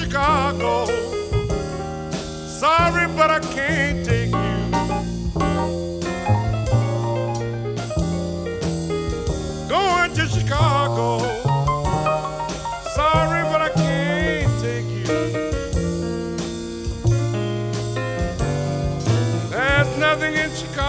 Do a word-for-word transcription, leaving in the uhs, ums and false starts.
Chicago. Sorry, but I can't take you. Going to Chicago. Sorry, but I can't take you. There's nothing in Chicago